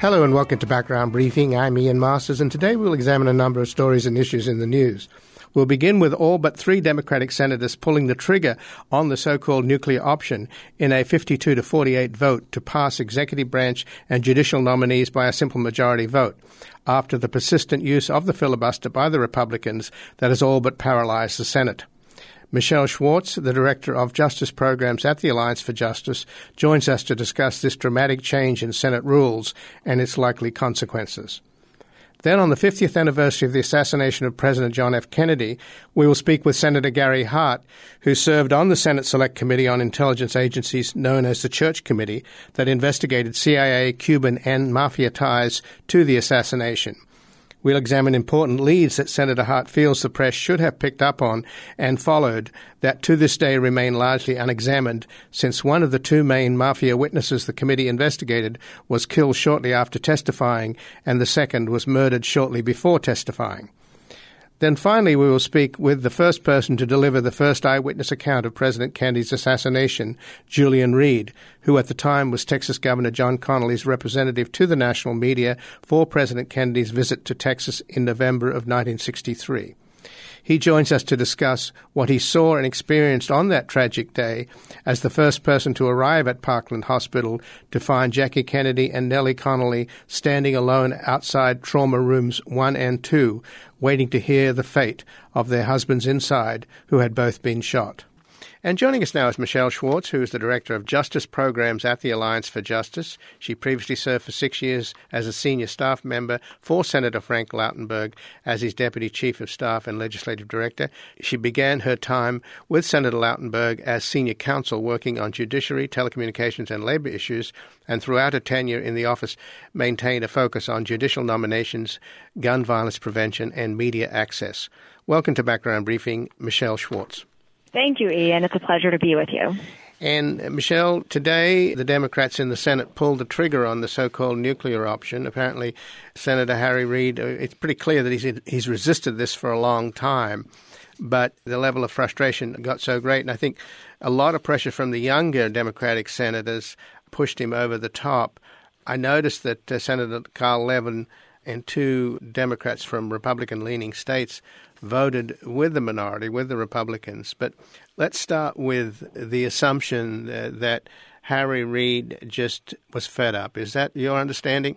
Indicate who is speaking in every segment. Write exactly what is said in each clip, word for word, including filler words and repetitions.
Speaker 1: Hello and welcome to Background Briefing. I'm Ian Masters, and today we'll examine a number of stories and issues in the news. We'll begin with all but three Democratic senators pulling the trigger on the so-called nuclear option in a fifty-two to forty-eight vote to pass executive branch and judicial nominees by a simple majority vote, after the persistent use of the filibuster by the Republicans that has all but paralyzed the Senate. Michelle Schwartz, the Director of Justice Programs at the Alliance for Justice, joins us to discuss this dramatic change in Senate rules and its likely consequences. Then, on the fiftieth anniversary of the assassination of President John F. Kennedy, we will speak with Senator Gary Hart, who served on the Senate Select Committee on Intelligence Agencies known as the Church Committee that investigated C I A, Cuban, and Mafia ties to the assassination. We'll examine important leads that Senator Hart feels the press should have picked up on and followed that to this day remain largely unexamined, since one of the two main Mafia witnesses the committee investigated was killed shortly after testifying and the second was murdered shortly before testifying. Then finally we will speak with the first person to deliver the first eyewitness account of President Kennedy's assassination, Julian Reed, who at the time was Texas Governor John Connally's representative to the national media for President Kennedy's visit to Texas in November of nineteen sixty-three. He joins us to discuss what he saw and experienced on that tragic day as the first person to arrive at Parkland Hospital to find Jackie Kennedy and Nellie Connolly standing alone outside trauma rooms one and two, waiting to hear the fate of their husbands inside, who had both been shot. And joining us now is Michelle Schwartz, who is the Director of Justice Programs at the Alliance for Justice. She previously served for six years as a senior staff member for Senator Frank Lautenberg as his Deputy Chief of Staff and Legislative Director. She began her time with Senator Lautenberg as senior counsel working on judiciary, telecommunications, and labor issues, and throughout her tenure in the office maintained a focus on judicial nominations, gun violence prevention, and media access. Welcome to Background Briefing, Michelle Schwartz.
Speaker 2: Thank you, Ian. It's a pleasure to be with you.
Speaker 1: And, Michelle, today the Democrats in the Senate pulled the trigger on the so-called nuclear option. Apparently, Senator Harry Reid, it's pretty clear that he's he's resisted this for a long time, but the level of frustration got so great, and I think a lot of pressure from the younger Democratic senators pushed him over the top. I noticed that uh, Senator Carl Levin and two Democrats from Republican-leaning states voted with the minority, with the Republicans. But let's start with the assumption uh, that Harry Reid just was fed up. Is that your understanding?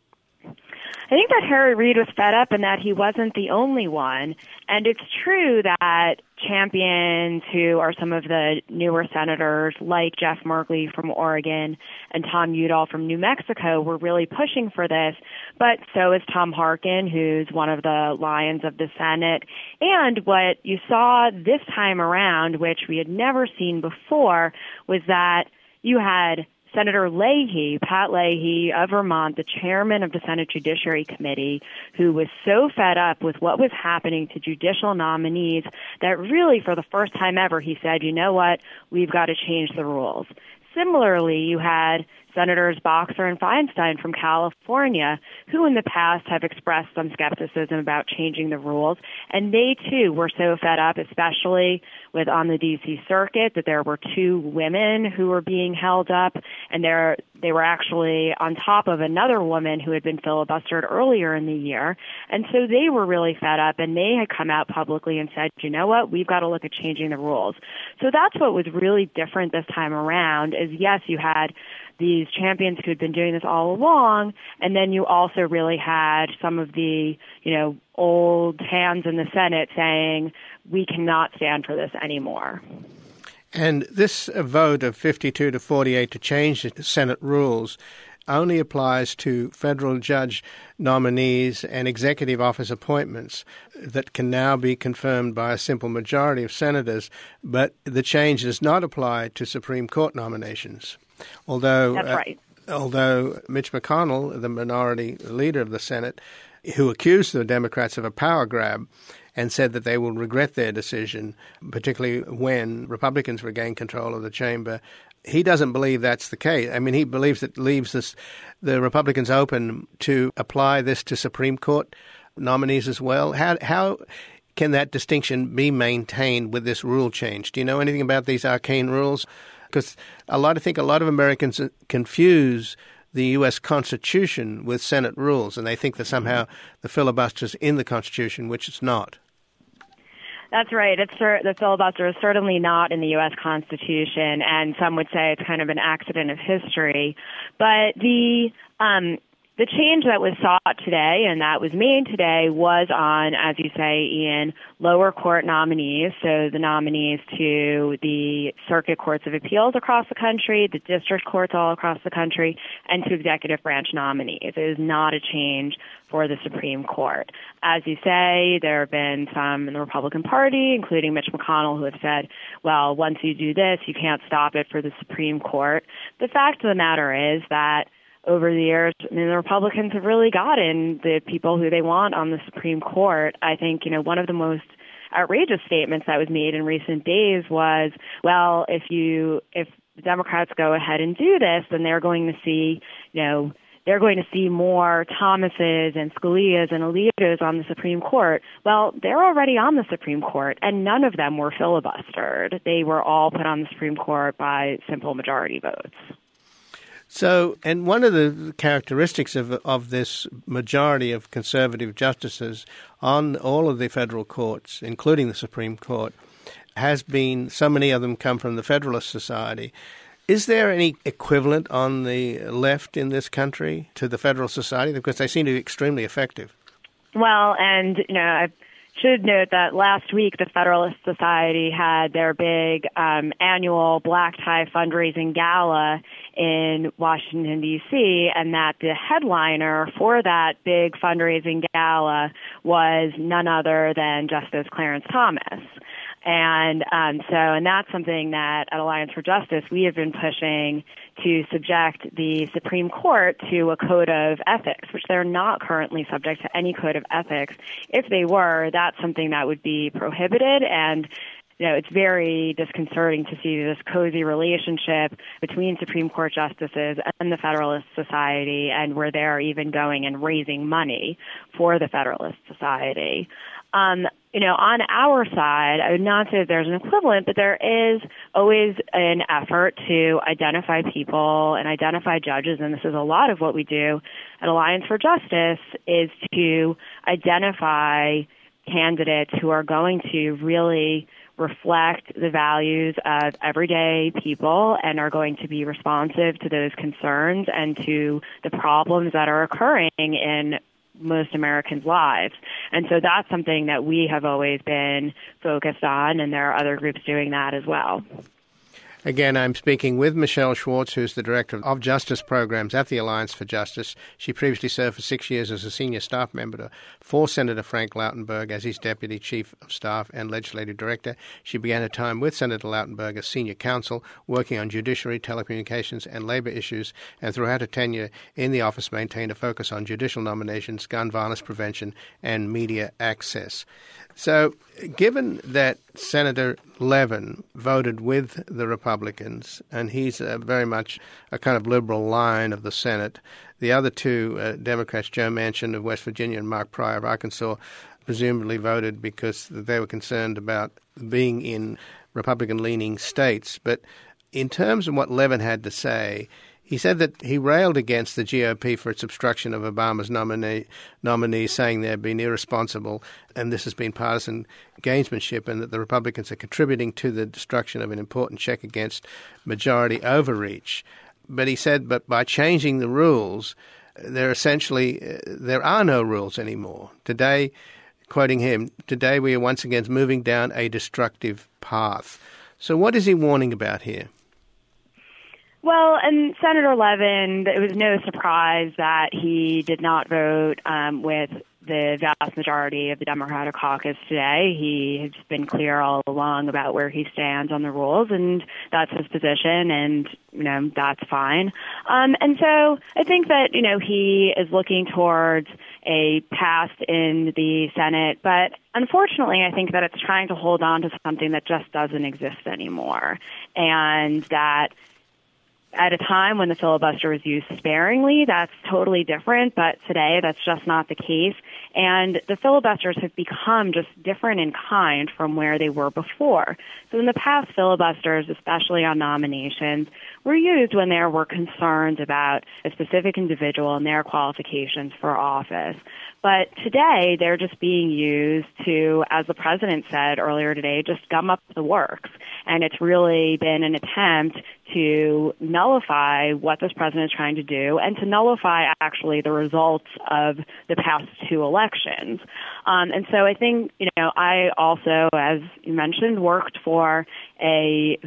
Speaker 2: I think that Harry Reid was fed up and that he wasn't the only one. And it's true that champions who are some of the newer senators, like Jeff Merkley from Oregon and Tom Udall from New Mexico, were really pushing for this. But so is Tom Harkin, who's one of the lions of the Senate. And what you saw this time around, which we had never seen before, was that you had Senator Leahy, Pat Leahy of Vermont, the chairman of the Senate Judiciary Committee, who was so fed up with what was happening to judicial nominees that really for the first time ever he said, you know what, we've got to change the rules. Similarly, you had Senators Boxer and Feinstein from California, who in the past have expressed some skepticism about changing the rules, and they too were so fed up, especially with on the D C circuit, that there were two women who were being held up, and there they were actually on top of another woman who had been filibustered earlier in the year, and so they were really fed up, and they had come out publicly and said, you know what, we've got to look at changing the rules. So that's what was really different this time around, is yes, you had these champions who had been doing this all along, and then you also really had some of the, you know, old hands in the Senate saying, we cannot stand for this anymore.
Speaker 1: And this vote of fifty-two to forty-eight to change the Senate rules only applies to federal judge nominees and executive office appointments that can now be confirmed by a simple majority of senators, but the change does not apply to Supreme Court nominations. Although,
Speaker 2: That's right.
Speaker 1: uh, although Mitch McConnell, the minority leader of the Senate, who accused the Democrats of a power grab and said that they will regret their decision, particularly when Republicans regain control of the chamber, he doesn't believe that's the case. I mean, he believes it leaves this, the Republicans open to apply this to Supreme Court nominees as well. How how can that distinction be maintained with this rule change? Do you know anything about these arcane rules? Because a lot, I think a lot of Americans confuse the U S Constitution with Senate rules, and they think that somehow the filibuster's in the Constitution, which it's not.
Speaker 2: That's right. It's the filibuster is certainly not in the U S Constitution, and some would say it's kind of an accident of history. But the um, the change that was sought today and that was made today was on, as you say, Ian, lower court nominees, so the nominees to the circuit courts of appeals across the country, the district courts all across the country, and to executive branch nominees. It is not a change for the Supreme Court. As you say, there have been some in the Republican Party, including Mitch McConnell, who have said, well, once you do this, you can't stop it for the Supreme Court. The fact of the matter is that over the years, I mean, the Republicans have really gotten the people who they want on the Supreme Court. I think, you know, one of the most outrageous statements that was made in recent days was, well, if you, if the Democrats go ahead and do this, then they're going to see, you know, they're going to see more Thomases and Scalias and Alitos on the Supreme Court. Well, they're already on the Supreme Court, and none of them were filibustered. They were all put on the Supreme Court by simple majority votes.
Speaker 1: So, and one of the characteristics of of this majority of conservative justices on all of the federal courts, including the Supreme Court, has been so many of them come from the Federalist Society. Is there any equivalent on the left in this country to the Federalist Society? Because they seem to be extremely effective.
Speaker 2: Well, and, you know, I should note that last week the Federalist Society had their big um, annual black tie fundraising gala in Washington, D C, and that the headliner for that big fundraising gala was none other than Justice Clarence Thomas. And um, so, and that's something that at Alliance for Justice we have been pushing to subject the Supreme Court to a code of ethics, which they're not currently subject to any code of ethics. If they were, that's something that would be prohibited. And, you know, it's very disconcerting to see this cozy relationship between Supreme Court justices and the Federalist Society, and where they're even going and raising money for the Federalist Society. Um, you know, on our side, I would not say that there's an equivalent, but there is always an effort to identify people and identify judges, and this is a lot of what we do at Alliance for Justice, is to identify candidates who are going to really reflect the values of everyday people and are going to be responsive to those concerns and to the problems that are occurring in most Americans' lives. And so that's something that we have always been focused on, and there are other groups doing that as well.
Speaker 1: Again, I'm speaking with Michelle Schwartz, who's the Director of Justice Programs at the Alliance for Justice. She previously served for six years as a senior staff member for Senator Frank Lautenberg as his Deputy Chief of Staff and Legislative Director. She began her time with Senator Lautenberg as senior counsel, working on judiciary, telecommunications, and labor issues, and throughout her tenure in the office maintained a focus on judicial nominations, gun violence prevention, and media access. So, given that Senator Levin voted with the Republicans, and he's uh, very much a kind of liberal line of the Senate, the other two uh, Democrats, Joe Manchin of West Virginia and Mark Pryor of Arkansas, presumably voted because they were concerned about being in Republican-leaning states. But in terms of what Levin had to say, he said that he railed against the G O P for its obstruction of Obama's nominee, nominee, saying they've been irresponsible and this has been partisan gamesmanship, and that the Republicans are contributing to the destruction of an important check against majority overreach. But he said, but by changing the rules, they're essentially, uh, there are no rules anymore. Today, quoting him, today we are once again moving down a destructive path. So what is he warning about here?
Speaker 2: Well, and Senator Levin, it was no surprise that he did not vote um, with the vast majority of the Democratic caucus today. He has been clear all along about where he stands on the rules, and that's his position, and, you know, that's fine. Um, and so I think that, you know, he is looking towards a pass in the Senate, but unfortunately I think that it's trying to hold on to something that just doesn't exist anymore, and that at a time when the filibuster was used sparingly, that's totally different, but today that's just not the case. And the filibusters have become just different in kind from where they were before. So in the past, filibusters, especially on nominations, were used when there were concerns about a specific individual and their qualifications for office. But today, they're just being used to, as the president said earlier today, just gum up the works. And it's really been an attempt to nullify what this president is trying to do and to nullify actually the results of the past two elections. Um, and so I think, you know, I also, as you mentioned, worked for a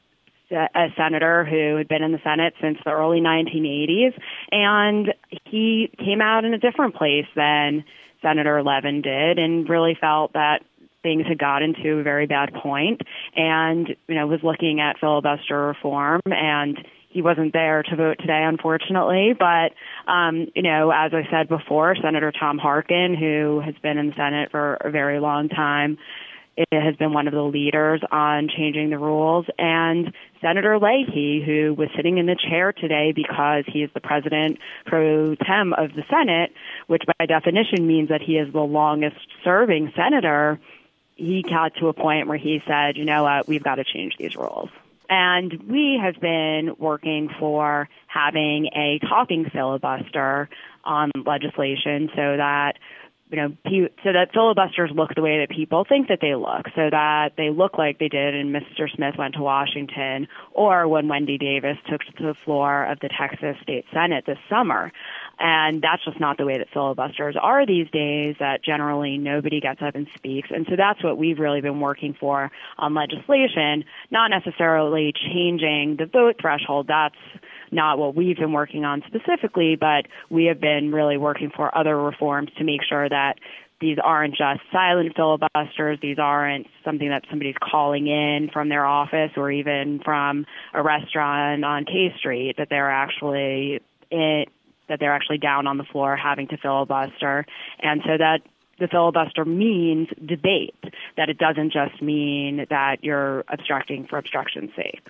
Speaker 2: a senator who had been in the Senate since the early nineteen eighties, and he came out in a different place than Senator Levin did and really felt that things had gotten to a very bad point and, you know, was looking at filibuster reform, and he wasn't there to vote today, unfortunately. But, um, you know, as I said before, Senator Tom Harkin, who has been in the Senate for a very long time, it has been one of the leaders on changing the rules, and Senator Leahy, who was sitting in the chair today because he is the president pro tem of the Senate, which by definition means that he is the longest-serving senator, he got to a point where he said, you know what, we've got to change these rules. And we have been working for having a talking filibuster on legislation so that You know, so that filibusters look the way that people think that they look, so that they look like they did when Mister Smith went to Washington or when Wendy Davis took to the floor of the Texas State Senate this summer. And that's just not the way that filibusters are these days, that generally nobody gets up and speaks. And so that's what we've really been working for on legislation, not necessarily changing the vote threshold. That's not what we've been working on specifically, but we have been really working for other reforms to make sure that these aren't just silent filibusters. These aren't something that somebody's calling in from their office or even from a restaurant on K Street, that they're actually in, that they're actually down on the floor having to filibuster. And so that the filibuster means debate, that it doesn't just mean that you're obstructing for obstruction's sake.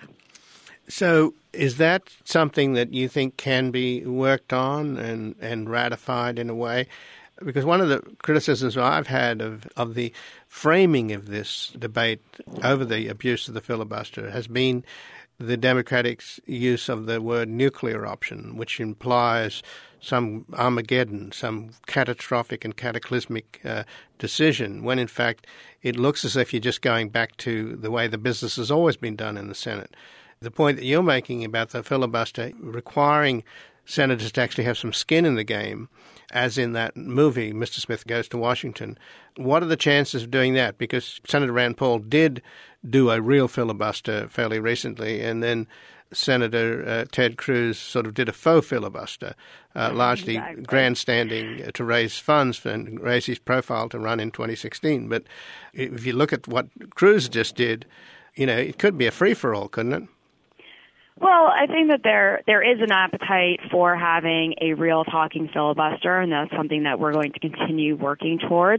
Speaker 1: So is that something that you think can be worked on and, and ratified in a way? Because one of the criticisms I've had of, of the framing of this debate over the abuse of the filibuster has been the Democrats' use of the word nuclear option, which implies some Armageddon, some catastrophic and cataclysmic uh, decision, when in fact it looks as if you're just going back to the way the business has always been done in the Senate. The point that you're making about the filibuster requiring senators to actually have some skin in the game, as in that movie, Mister Smith Goes to Washington, what are the chances of doing that? Because Senator Rand Paul did do a real filibuster fairly recently, and then Senator uh, Ted Cruz sort of did a faux filibuster, uh, largely exactly. grandstanding to raise funds for, and raise his profile to run in twenty sixteen. But if you look at what Cruz just did, you know, it could be a free-for-all, couldn't it?
Speaker 2: Well, I think that there there is an appetite for having a real talking filibuster, and that's something that we're going to continue working towards.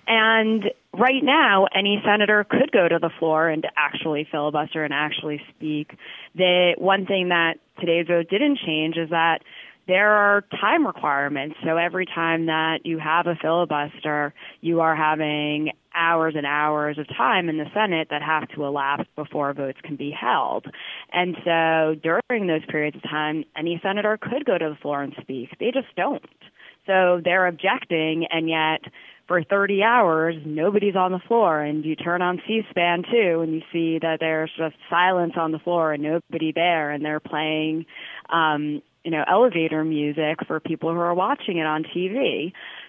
Speaker 2: And right now, any senator could go to the floor and actually filibuster and actually speak. The one thing that today's vote didn't change is that there are time requirements. So every time that you have a filibuster, you are having hours and hours of time in the Senate that have to elapse before votes can be held. And so during those periods of time, any senator could go to the floor and speak. They just don't. So they're objecting, and yet for thirty hours, nobody's on the floor. And you turn on C-SPAN, too, and you see that there's just silence on the floor and nobody there, and they're playing um, you know, elevator music for people who are watching it on T V.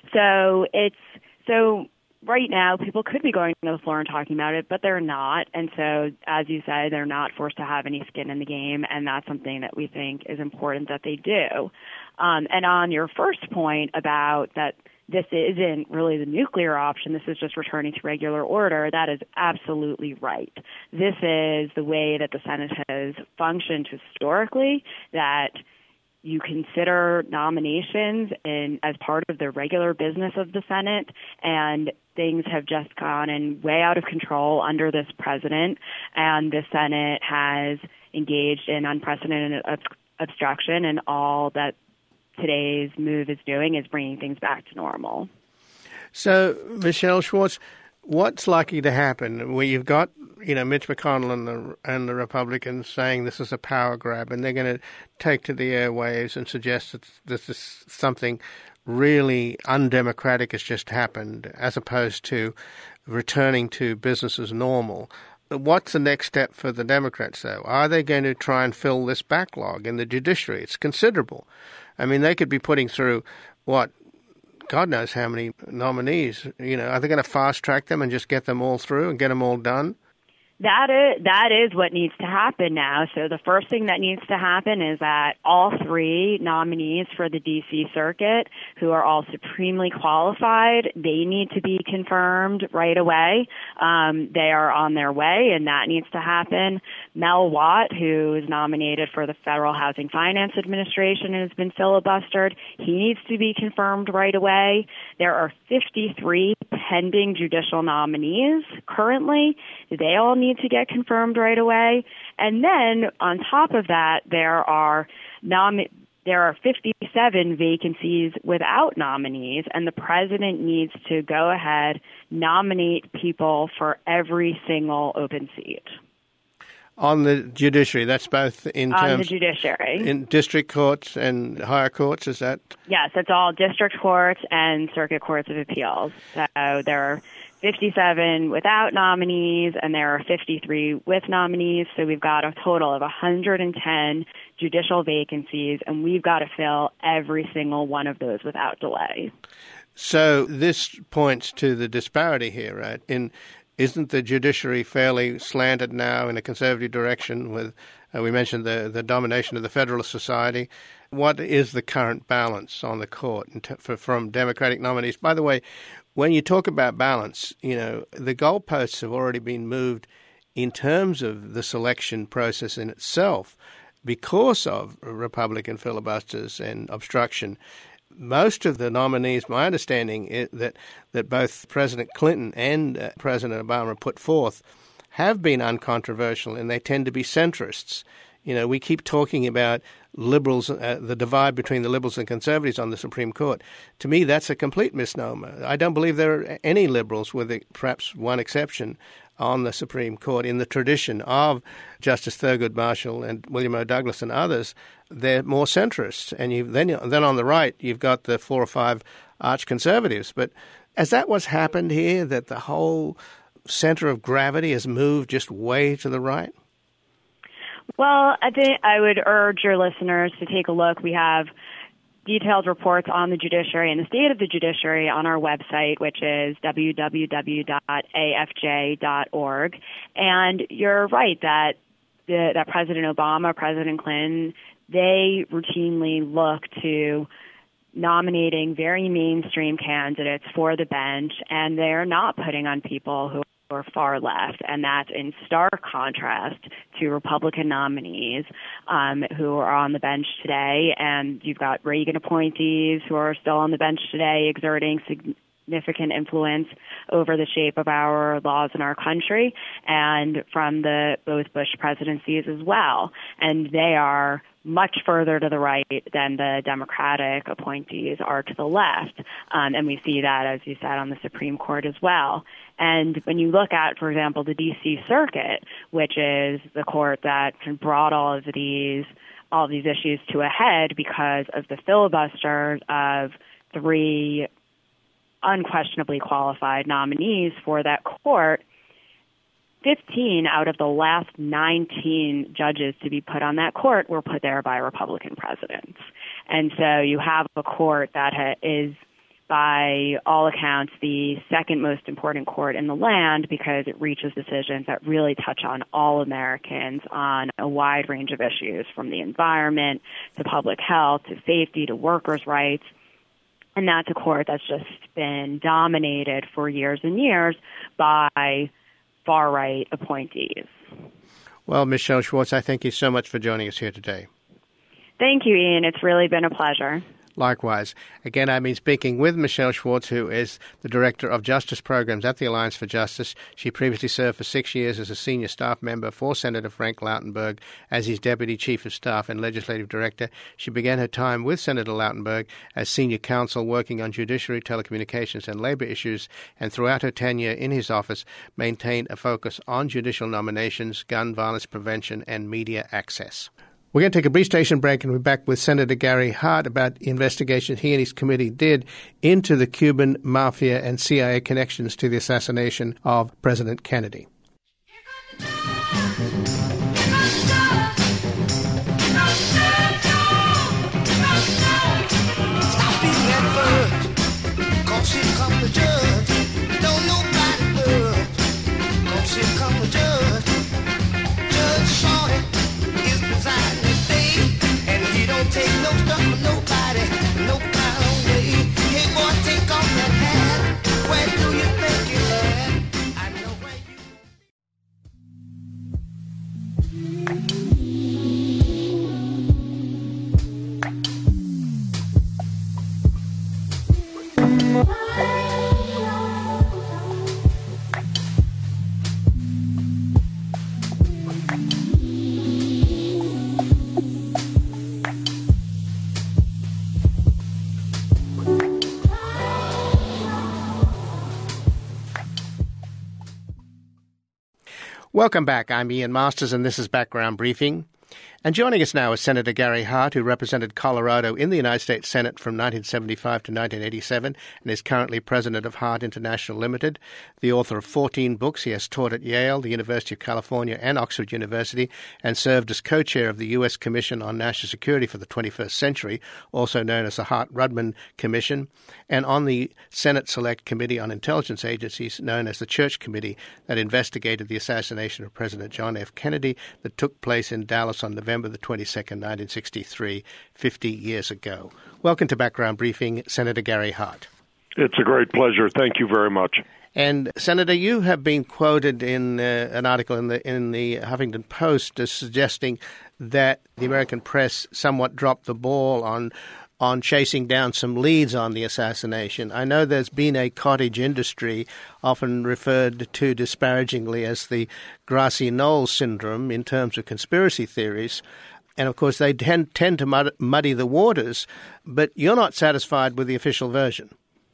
Speaker 2: So it's so right now people could be going to the floor and talking about it, but they're not. And so, as you said, they're not forced to have any skin in the game, and that's something that we think is important that they do. Um, and on your first point about that this isn't really the nuclear option, this is just returning to regular order, that is absolutely right. This is the way that the Senate has functioned historically, that you consider nominations in, as part of the regular business of the Senate, and things have just gone in way out of control under this president, and the Senate has engaged in unprecedented ob- obstruction, and all that today's move is doing is bringing things back to normal.
Speaker 1: So, Michelle Schwartz, What's likely to happen? Where you've got, you know, Mitch McConnell and the and the Republicans saying this is a power grab, and they're going to take to the airwaves and suggest that this is something really undemocratic has just happened, as opposed to returning to business as normal. What's the next step for the Democrats, though? Are they going to try and fill this backlog in the judiciary? It's considerable. I mean, they could be putting through, what, God knows how many nominees. You know, are they going to fast-track them and just get them all through and get them all done?
Speaker 2: That is, that is what needs to happen now. So the first thing that needs to happen is that all three nominees for the D C Circuit, who are all supremely qualified, they need to be confirmed right away. Um, they are on their way, and that needs to happen. Mel Watt, who is nominated for the Federal Housing Finance Administration and has been filibustered, he needs to be confirmed right away. There are fifty-three pending judicial nominees currently. They all need to get confirmed right away. And then on top of that, there are nom- there are fifty-seven vacancies without nominees, and the president needs to go ahead, nominate people for every single open seat.
Speaker 1: On the judiciary, that's both in terms...
Speaker 2: On the judiciary.
Speaker 1: In district courts and higher courts, is that...
Speaker 2: Yes, it's all district courts and circuit courts of appeals. So there are fifty-seven without nominees, and there are fifty-three with nominees. So we've got a total of one hundred ten judicial vacancies, and we've got to fill every single one of those without delay.
Speaker 1: So this points to the disparity here, right? In Isn't the judiciary fairly slanted now in a conservative direction with, uh, we mentioned the, the domination of the Federalist Society? What is the current balance on the court in t- for, from Democratic nominees? By the way, when you talk about balance, you know, the goalposts have already been moved in terms of the selection process in itself because of Republican filibusters and obstruction. Most of the nominees, my understanding is that, that both President Clinton and uh, President Obama put forth have been uncontroversial, and they tend to be centrists. You know, we keep talking about liberals, uh, the divide between the liberals and conservatives on the Supreme Court. To me, that's a complete misnomer. I don't believe there are any liberals, with perhaps one exception, on the Supreme Court in the tradition of Justice Thurgood Marshall and William O. Douglas and others. They're more centrists. And you then, then on the right, you've got the four or five arch conservatives. But is that what's happened here, that the whole center of gravity has moved just way to the right?
Speaker 2: Well, I think I would urge your listeners to take a look. We have detailed reports on the judiciary and the state of the judiciary on our website, which is w w w dot a f j dot org. And you're right that the, that President Obama, President Clinton, they routinely look to nominating very mainstream candidates for the bench, and they're not putting on people who or far left, and that's in stark contrast to Republican nominees um, who are on the bench today. And you've got Reagan appointees who are still on the bench today, exerting significant influence over the shape of our laws in our country, and from the both Bush presidencies as well. And they are much further to the right than the Democratic appointees are to the left. Um, and we see that, as you said, on the Supreme Court as well. And when you look at, for example, the D C Circuit, which is the court that brought all of these all of these issues to a head because of the filibuster of three unquestionably qualified nominees for that court, fifteen out of the last nineteen judges to be put on that court were put there by Republican presidents. And so you have a court that ha- is, by all accounts, the second most important court in the land because it reaches decisions that really touch on all Americans on a wide range of issues, from the environment to public health to safety to workers' rights. And that's a court that's just been dominated for years and years by far-right appointees.
Speaker 1: Well, Michelle Schwartz, I thank you so much for joining us here today.
Speaker 2: Thank you, Ian. It's really been a pleasure.
Speaker 1: likewise. Again, I've been speaking with Michelle Schwartz, who is the Director of Justice Programs at the Alliance for Justice. She previously served for six years as a senior staff member for Senator Frank Lautenberg as his Deputy Chief of Staff and Legislative Director. She began her time with Senator Lautenberg as senior counsel working on judiciary, telecommunications and labor issues, and throughout her tenure in his office maintained a focus on judicial nominations, gun violence prevention and media access. We're going to take a brief station break and we're back with Senator Gary Hart about the investigation he and his committee did into the Cuban mafia and C I A connections to the assassination of President Kennedy.
Speaker 3: Stop beating that bird, 'cause here come the judge. Don't nobody budge, 'cause here come the judge. Judge Shorty is presiding today, and he don't take no stuff from nobody, no kind of way. Hey boy, take off that hat. Where do you think you're at? I know where you
Speaker 1: Welcome back. I'm Ian Masters, and this is Background Briefing. And joining us now is Senator Gary Hart, who represented Colorado in the United States Senate from nineteen seventy-five to nineteen eighty-seven and is currently president of Hart International Limited, the author of fourteen books. He has taught at Yale, the University of California, and Oxford University, and served as co-chair of the U S Commission on National Security for the twenty-first Century, also known as the Hart-Rudman Commission, and on the Senate Select Committee on Intelligence Agencies, known as the Church Committee, that investigated the assassination of President John F. Kennedy that took place in Dallas on November the twenty-second, nineteen sixty-three, fifty years ago. Welcome to Background Briefing, Senator Gary Hart.
Speaker 4: It's a great pleasure. Thank you very much.
Speaker 1: And Senator, you have been quoted in uh, an article in the in the Huffington Post as suggesting that the American press somewhat dropped the ball on on chasing down some leads on the assassination. I know there's been a cottage industry, often referred to disparagingly as the grassy knoll syndrome in terms of conspiracy theories. And, of course, they tend, tend to mud, muddy the waters, but you're not satisfied with the official version.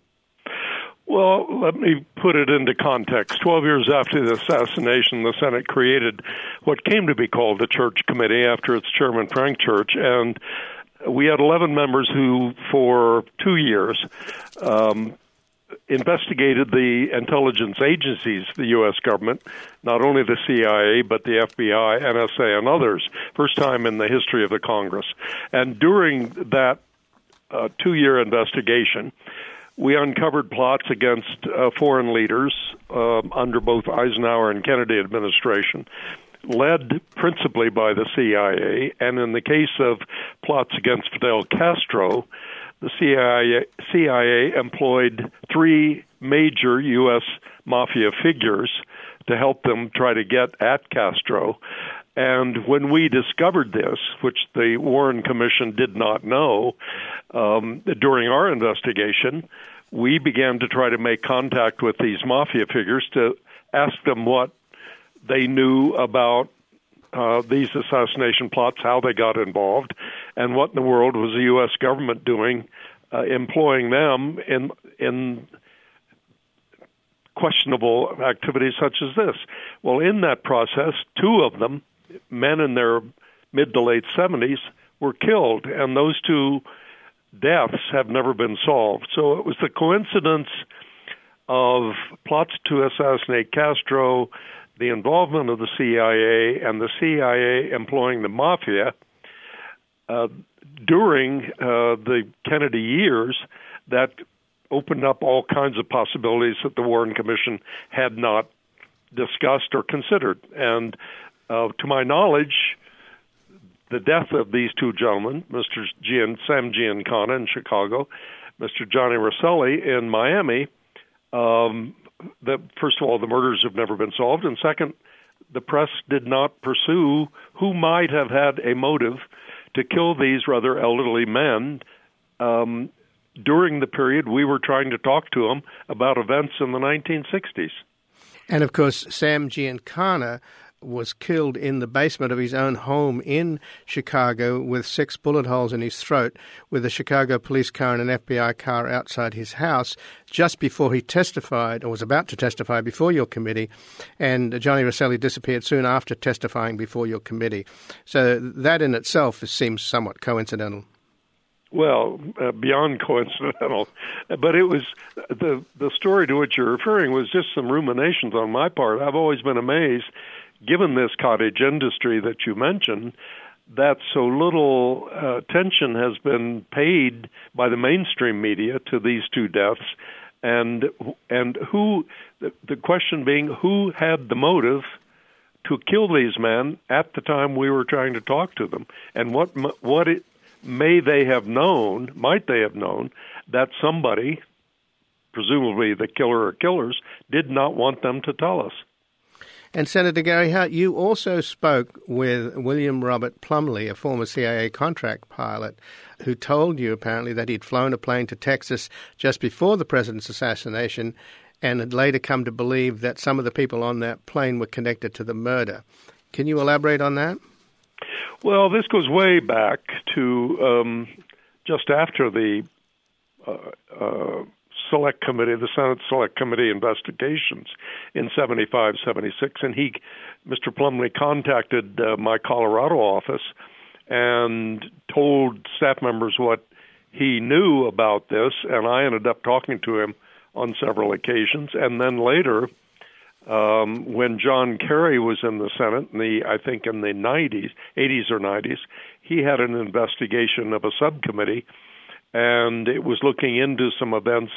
Speaker 4: Well, let me put it into context. Twelve years after the assassination, the Senate created what came to be called the Church Committee after its chairman, Frank Church, and we had eleven members who, for two years, um, investigated the intelligence agencies, the U S government, not only the C I A, but the F B I, N S A, and others, first time in the history of the Congress. And during that uh, two-year investigation, we uncovered plots against uh, foreign leaders uh, under both Eisenhower and Kennedy administration, led principally by the C I A, and in the case of plots against Fidel Castro, the C I A, C I A employed three major U S mafia figures to help them try to get at Castro. And when we discovered this, which the Warren Commission did not know, um, during our investigation, we began to try to make contact with these mafia figures to ask them what they knew about uh, these assassination plots, how they got involved, and what in the world was the U S government doing, uh, employing them in in questionable activities such as this. Well, in that process, two of them, men in their mid to late seventies, were killed, and those two deaths have never been solved. So it was the coincidence of plots to assassinate Castro, the involvement of the C I A, and the C I A employing the mafia uh, during uh, the Kennedy years that opened up all kinds of possibilities that the Warren Commission had not discussed or considered. And uh, to my knowledge, the death of these two gentlemen, Mister Gian, Sam Giancana in Chicago, Mister Johnny Rosselli in Miami, um, that first of all, the murders have never been solved, and second, the press did not pursue who might have had a motive to kill these rather elderly men um, during the period we were trying to talk to him about events in the nineteen sixties.
Speaker 1: And, of course, Sam Giancana was killed in the basement of his own home in Chicago with six bullet holes in his throat, with a Chicago police car and an F B I car outside his house just before he testified, or was about to testify before your committee, and Johnny Rosselli disappeared soon after testifying before your committee. So that in itself seems somewhat coincidental.
Speaker 4: Well, uh, beyond coincidental, but it was the the story to which you're referring was just some ruminations on my part. I've always been amazed, given this cottage industry that you mentioned, that so little uh, attention has been paid by the mainstream media to these two deaths, and and who the, the question being who had the motive to kill these men at the time we were trying to talk to them, and what what it. May they have known, might they have known, that somebody, presumably the killer or killers, did not want them to tell us.
Speaker 1: And Senator Gary Hart, you also spoke with William Robert Plumlee, a former C I A contract pilot, who told you apparently that he'd flown a plane to Texas just before the president's assassination and had later come to believe that some of the people on that plane were connected to the murder. Can you elaborate on that?
Speaker 4: Well, this goes way back to um, just after the uh, uh, Select Committee, the Senate Select Committee investigations in seventy-five, seventy-six, and he, Mister Plumlee, contacted uh, my Colorado office and told staff members what he knew about this, and I ended up talking to him on several occasions, and then later, Um, when John Kerry was in the Senate, in the I think in the nineties, eighties or nineties, he had an investigation of a subcommittee, and it was looking into some events,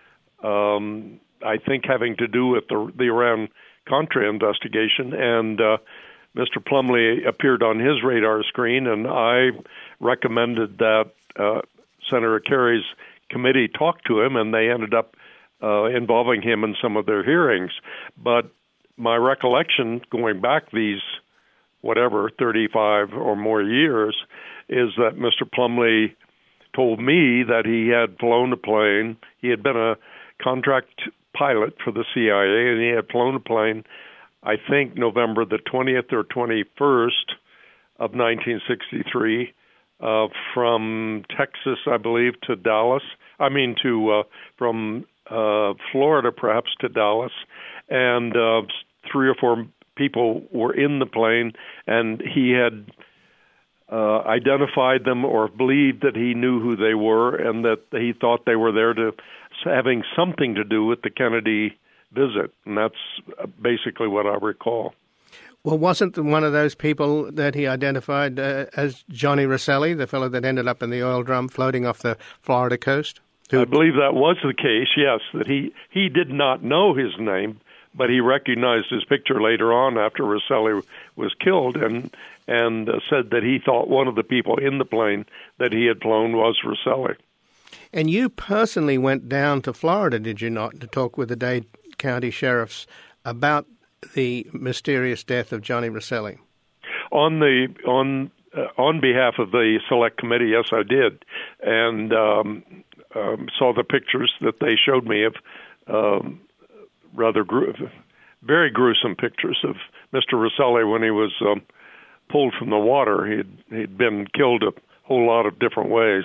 Speaker 4: um, I think having to do with the, the Iran-Contra investigation, and uh, Mister Plumlee appeared on his radar screen, and I recommended that uh, Senator Kerry's committee talk to him, and they ended up Uh, involving him in some of their hearings. But my recollection, going back these, whatever, thirty-five or more years, is that Mister Plumlee told me that he had flown a plane. He had been a contract pilot for the C I A, and he had flown a plane, I think, November the twentieth or twenty-first of nineteen sixty-three, uh, from Texas, I believe, to Dallas. I mean, to uh, from Uh, Florida, perhaps, to Dallas, and uh, three or four people were in the plane, and he had uh, identified them or believed that he knew who they were, and that he thought they were there to having something to do with the Kennedy visit, and that's basically what I recall.
Speaker 1: Well, wasn't one of those people that he identified uh, as Johnny Rosselli, the fellow that ended up in the oil drum floating off the Florida coast?
Speaker 4: I believe that was the case, yes, that he, he did not know his name, but he recognized his picture later on after Rosselli was killed, and and uh, said that he thought one of the people in the plane that he had flown was Rosselli.
Speaker 1: And you personally went down to Florida, did you not, to talk with the Dade County sheriffs about the mysterious death of Johnny Rosselli? On
Speaker 4: the on uh, on behalf of the Select Committee, yes, I did, and Um, Um, saw the pictures that they showed me of um, rather gru- very gruesome pictures of Mister Rosselli when he was um, pulled from the water. He'd, he'd been killed a whole lot of different ways.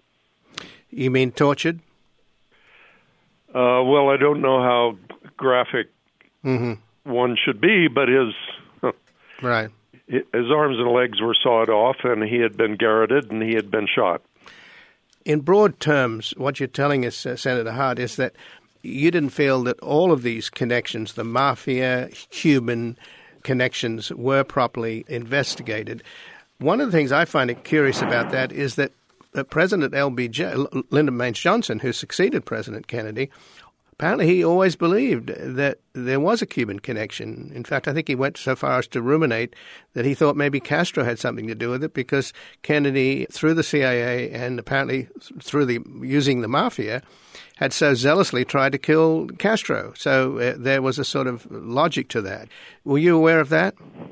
Speaker 1: You mean tortured?
Speaker 4: Uh, well, I don't know how graphic
Speaker 1: mm-hmm.
Speaker 4: one should be, but his
Speaker 1: right.
Speaker 4: his arms and legs were sawed off, and he had been garroted, and he had been shot.
Speaker 1: In broad terms, what you're telling us, uh, Senator Hart, is that you didn't feel that all of these connections, the mafia, Cuban connections, were properly investigated. One of the things I find curious about that is that uh, President L B J, Lyndon Baines Johnson, who succeeded President Kennedy, apparently he always believed that there was a Cuban connection. In fact, I think he went so far as to ruminate that he thought maybe Castro had something to do with it, because Kennedy, through the C I A and apparently through the using the mafia, had so zealously tried to kill Castro. So uh, there was a sort of logic to that. Were you aware of that?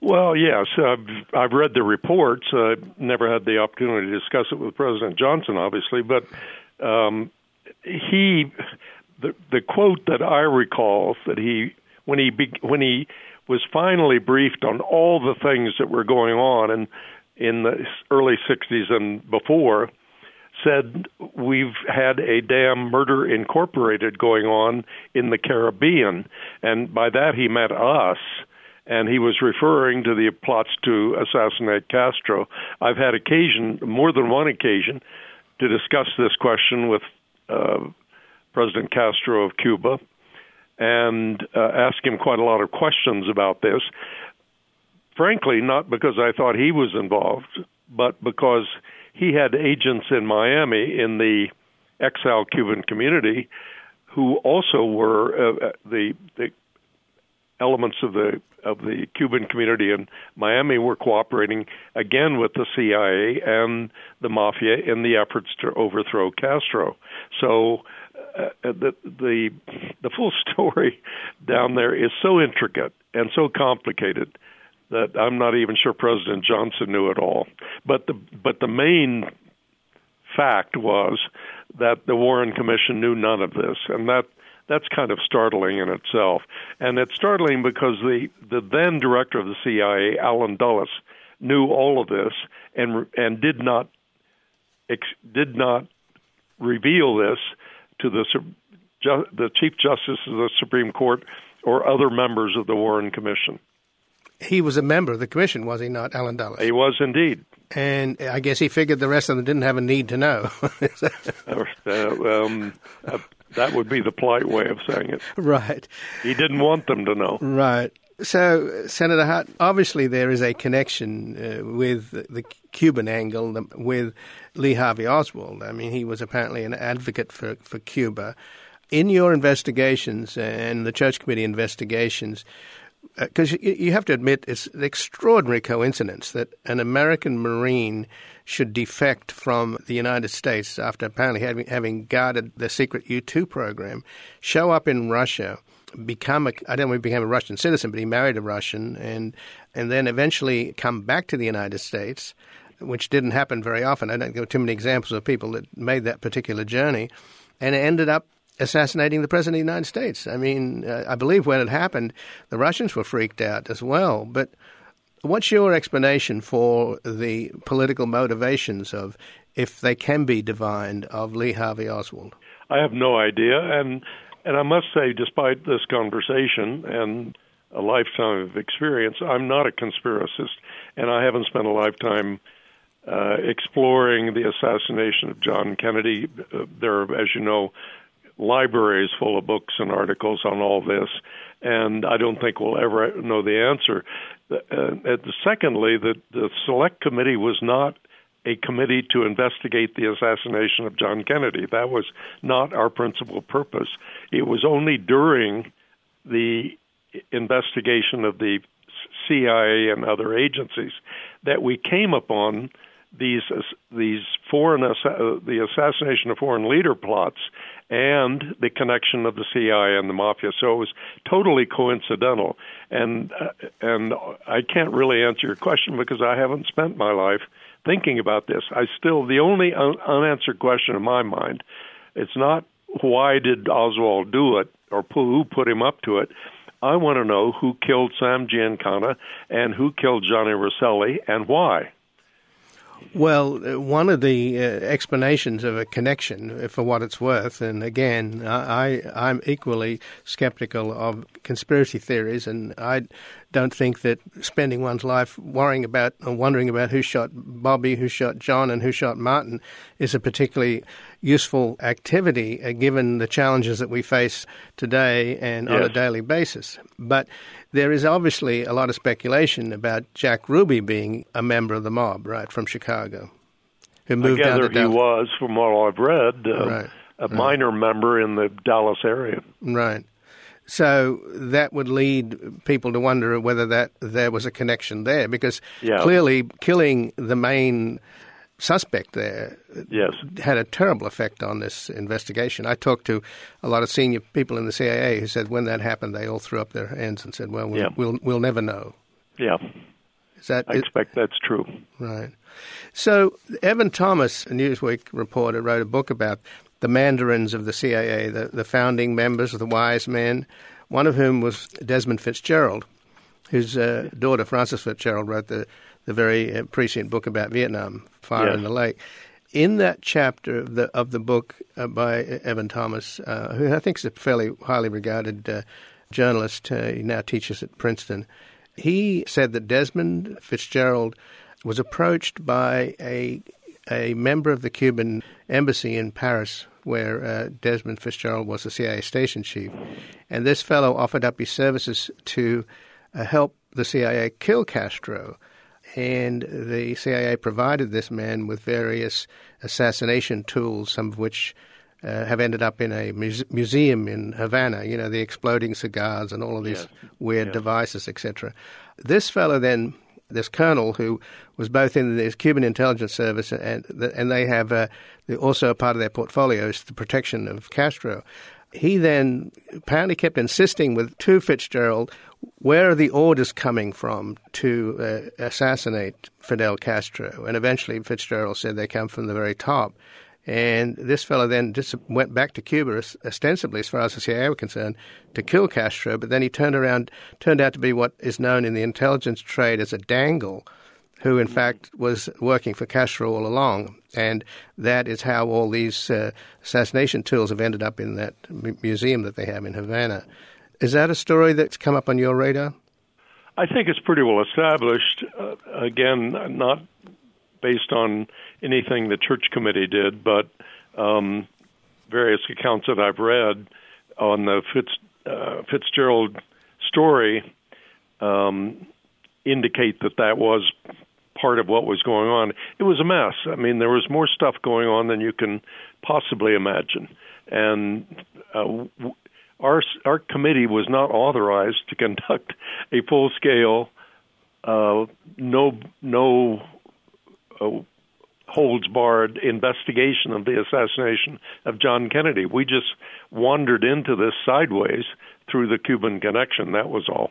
Speaker 4: Well, yes, I've, I've read the reports. Uh, never had the opportunity to discuss it with President Johnson, obviously, but um, he, the the quote that I recall that he when he be, when he was finally briefed on all the things that were going on in in the early sixties and before, said we've had a damn Murder Incorporated going on in the Caribbean, and by that he meant us. And he was referring to the plots to assassinate Castro. I've had occasion, more than one occasion, to discuss this question with uh, President Castro of Cuba and uh, ask him quite a lot of questions about this. Frankly, not because I thought he was involved, but because he had agents in Miami in the exiled Cuban community who also were uh, the, the elements of the of the Cuban community in Miami were cooperating again with the C I A and the mafia in the efforts to overthrow Castro. So uh, the the the full story down there is so intricate and so complicated that I'm not even sure President Johnson knew it all. But the but the main fact was that the Warren Commission knew none of this, and that that's kind of startling in itself. And it's startling because the, the then director of the C I A, Alan Dulles, knew all of this and and did not ex, did not reveal this to the ju, the Chief Justice of the Supreme Court or other members of the Warren Commission.
Speaker 1: He was a member of the commission, was he not, Alan Dulles?
Speaker 4: He was indeed.
Speaker 1: And I guess he figured the rest of them didn't have a need to know.
Speaker 4: uh, um, uh, that would be the polite way of saying it.
Speaker 1: Right.
Speaker 4: He didn't want them to know.
Speaker 1: Right. So, Senator Hart, obviously there is a connection uh, with the Cuban angle the, with Lee Harvey Oswald. I mean, he was apparently an advocate for, for Cuba. In your investigations and the Church Committee investigations, because uh, you have to admit it's an extraordinary coincidence that an American Marine should defect from the United States after apparently having, having guarded the secret U two program, show up in Russia, become a, I don't know if he became a Russian citizen, but he married a Russian, and and then eventually come back to the United States, which didn't happen very often. I don't know too many examples of people that made that particular journey, and it ended up assassinating the President of the United States. I mean, uh, I believe when it happened, the Russians were freaked out as well. But what's your explanation for the political motivations of, if they can be divined, of Lee Harvey Oswald?
Speaker 4: I have no idea. And and I must say, despite this conversation and a lifetime of experience, I'm not a conspiracist, and I haven't spent a lifetime uh, exploring the assassination of John Kennedy. Uh, there are, as you know, libraries full of books and articles on all this, and I don't think we'll ever know the answer. Uh, secondly, the, the Select Committee was not a committee to investigate the assassination of John Kennedy. That was not our principal purpose. It was only during the investigation of the C I A and other agencies that we came upon these these foreign uh, the assassination of foreign leader plots and the connection of the C I A and the mafia. So it was totally coincidental, and uh, and I can't really answer your question because I haven't spent my life thinking about this. I still the only un- unanswered question in my mind, it's not why did Oswald do it or who put him up to it. I want to know who killed Sam Giancana and who killed Johnny Rosselli and why.
Speaker 1: Well, one of the uh, explanations of a connection, for what it's worth, and again, I, I'm equally skeptical of conspiracy theories, and I don't think that spending one's life worrying about or wondering about who shot Bobby, who shot John, and who shot Martin is a particularly useful activity, uh, given the challenges that we face today and yes. on a daily basis. But there is obviously a lot of speculation about Jack Ruby being a member of the mob, right, from Chicago, who moved
Speaker 4: I
Speaker 1: down to
Speaker 4: gather he was, from what I've read, uh,
Speaker 1: right.
Speaker 4: a
Speaker 1: right.
Speaker 4: minor member in the Dallas area.
Speaker 1: Right. So that would lead people to wonder whether that there was a connection there, because
Speaker 4: yeah.
Speaker 1: clearly killing the main suspect there
Speaker 4: yes.
Speaker 1: had a terrible effect on this investigation. I talked to a lot of senior people in the C I A who said when that happened, they all threw up their hands and said, well, we'll,
Speaker 4: yeah.
Speaker 1: we'll, we'll never know.
Speaker 4: Yeah.
Speaker 1: Is that,
Speaker 4: I expect that's true.
Speaker 1: Right. So Evan Thomas, a Newsweek reporter, wrote a book about the mandarins of the C I A, the, the founding members, the wise men, one of whom was Desmond Fitzgerald, whose uh, daughter, Frances Fitzgerald, wrote the, the very uh, prescient book about Vietnam, Fire
Speaker 4: yes.
Speaker 1: in the Lake. In that chapter of the, of the book uh, by Evan Thomas, uh, who I think is a fairly highly regarded uh, journalist, uh, he now teaches at Princeton, he said that Desmond Fitzgerald was approached by a a member of the Cuban embassy in Paris, where uh, Desmond Fitzgerald was the C I A station chief, and this fellow offered up his services to uh, help the C I A kill Castro. And the C I A provided this man with various assassination tools, some of which uh, have ended up in a muse- museum in Havana, you know, the exploding cigars and all of these
Speaker 4: yes.
Speaker 1: weird
Speaker 4: yes.
Speaker 1: devices, et cetera. This fellow then, this colonel who was both in the Cuban intelligence service and and they have uh, also a part of their portfolio is the protection of Castro. He then apparently kept insisting with to Fitzgerald, where are the orders coming from to uh, assassinate Fidel Castro? And eventually Fitzgerald said they come from the very top. And this fellow then just went back to Cuba, ostensibly, as far as the C I A were concerned, to kill Castro. But then he turned around, turned out to be what is known in the intelligence trade as a dangle, who in fact was working for Castro all along. And that is how all these uh, assassination tools have ended up in that m- museum that they have in Havana. Is that a story that's come up on your radar?
Speaker 4: I think it's pretty well established. Uh, again, not based on anything the church committee did, but um, various accounts that I've read on the Fitz, uh, Fitzgerald story um, indicate that that was part of what was going on. It was a mess. I mean, there was more stuff going on than you can possibly imagine. And uh, our our committee was not authorized to conduct a full-scale, uh, no no uh, holds-barred investigation of the assassination of John Kennedy. We just wandered into this sideways through the Cuban connection. That was all.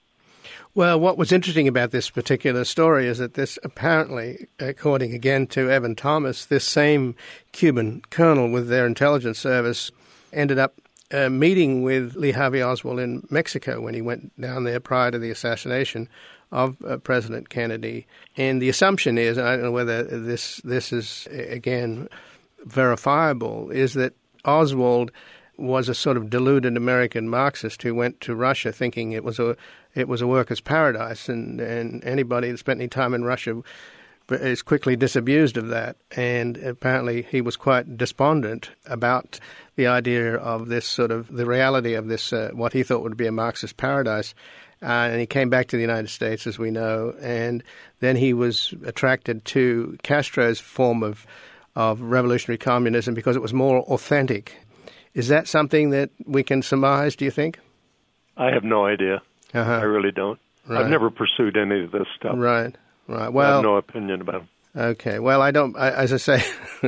Speaker 1: Well, what was interesting about this particular story is that this apparently, according again to Evan Thomas, this same Cuban colonel with their intelligence service ended up uh, meeting with Lee Harvey Oswald in Mexico when he went down there prior to the assassination of uh, President Kennedy. And the assumption is, and I don't know whether this this is, again, verifiable, is that Oswald was a sort of deluded American Marxist who went to Russia thinking it was a it was a workers' paradise, and, and anybody that spent any time in Russia is quickly disabused of that. And apparently he was quite despondent about the idea of this sort of, the reality of this, uh, what he thought would be a Marxist paradise. Uh, and he came back to the United States, as we know, and then he was attracted to Castro's form of of revolutionary communism because it was more authentic. Is that something that we can surmise, do you think?
Speaker 4: I have no idea.
Speaker 1: Uh-huh.
Speaker 4: I really don't.
Speaker 1: Right.
Speaker 4: I've never pursued any of this stuff.
Speaker 1: Right, right. Well,
Speaker 4: I have no opinion about it.
Speaker 1: Okay. Well, I don't, I, as I say,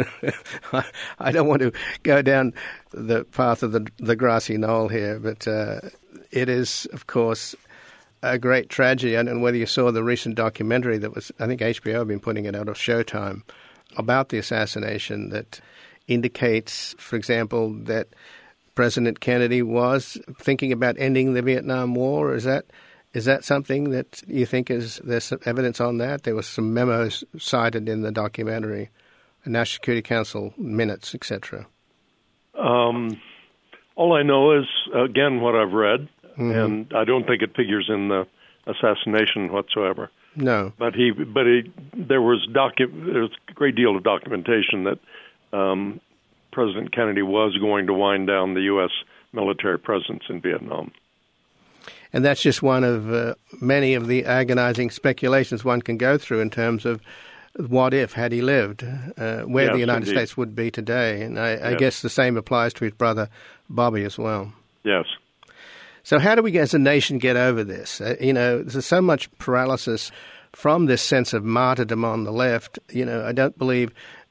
Speaker 1: I don't want to go down the path of the, the grassy knoll here, but uh, it is, of course, a great tragedy. I don't know whether you saw the recent documentary that was, I think H B O have been putting it out of Showtime, about the assassination that indicates, for example, that President Kennedy was thinking about ending the Vietnam War. Is that is that something that you think is there's some evidence on that? There was some memos cited in the documentary, National Security Council minutes, et cetera.
Speaker 4: Um, all I know is, again, what I've read,
Speaker 1: mm-hmm. and
Speaker 4: I don't think it figures in the assassination whatsoever.
Speaker 1: No,
Speaker 4: but he, but he, there was docu- there was a great deal of documentation that um, President Kennedy was going to wind down the U S military presence in Vietnam.
Speaker 1: And that's just one of uh, many of the agonizing speculations one can go through in terms of what if, had he lived, uh, where
Speaker 4: yes,
Speaker 1: the United
Speaker 4: indeed.
Speaker 1: States would be today. And I, I
Speaker 4: yes.
Speaker 1: guess the same applies to his brother Bobby as well.
Speaker 4: Yes.
Speaker 1: So how do we, as a nation, get over this? Uh, you know, there's so much paralysis from this sense of martyrdom on the left. You know, I don't believe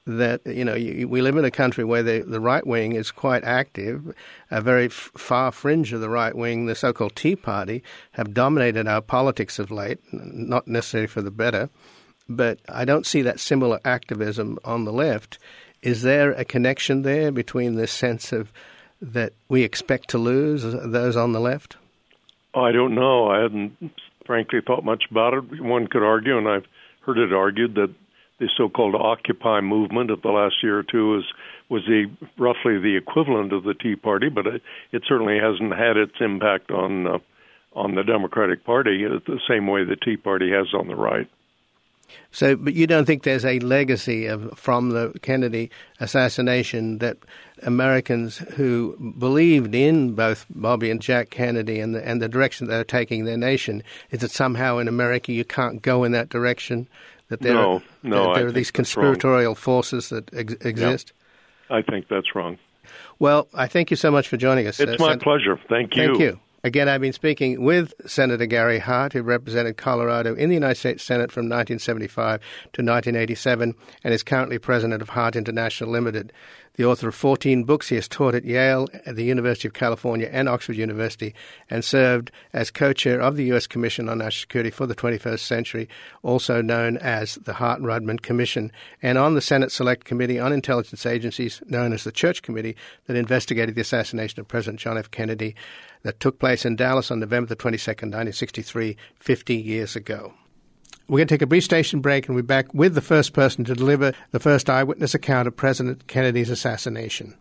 Speaker 1: that, you know, you, we live in a country where the, the right wing is quite active. A very f- far fringe of the right wing, the so-called Tea Party, have dominated our politics of late, not necessarily for the better. But I don't see that similar activism on the left. Is there a connection there between this sense of that we expect to lose those on the left?
Speaker 4: I don't know. I hadn't, frankly, thought much about it. One could argue, and I've heard it argued, that the so-called Occupy movement of the last year or two is was the roughly the equivalent of the Tea Party, but it, it certainly hasn't had its impact on uh, on the Democratic Party the same way the Tea Party has on the right.
Speaker 1: So, but you don't think there's a legacy of from the Kennedy assassination that Americans who believed in both Bobby and Jack Kennedy and the, and the direction they're taking their nation, is that somehow in America you can't go in that direction? That there
Speaker 4: no,
Speaker 1: are,
Speaker 4: no,
Speaker 1: that there
Speaker 4: I
Speaker 1: are these
Speaker 4: think that's
Speaker 1: conspiratorial
Speaker 4: wrong.
Speaker 1: forces that ex- exist?
Speaker 4: Yeah, I think that's wrong.
Speaker 1: Well, I thank you so much for joining us.
Speaker 4: It's
Speaker 1: uh,
Speaker 4: my
Speaker 1: Sen-
Speaker 4: pleasure. Thank you.
Speaker 1: Thank you. Again, I've been speaking with Senator Gary Hart, who represented Colorado in the United States Senate from nineteen seventy-five to nineteen eighty-seven and is currently president of Hart International Limited. The author of fourteen books, he has taught at Yale, at the University of California and Oxford University, and served as co-chair of the U S Commission on National Security for the twenty-first century, also known as the Hart-Rudman Commission, and on the Senate Select Committee on Intelligence Agencies, known as the Church Committee, that investigated the assassination of President John F. Kennedy that took place in Dallas on November the twenty-second, nineteen sixty-three, fifty years ago. We're going to take a brief station break and we'll be back with the first person to deliver the first eyewitness account of President Kennedy's assassination.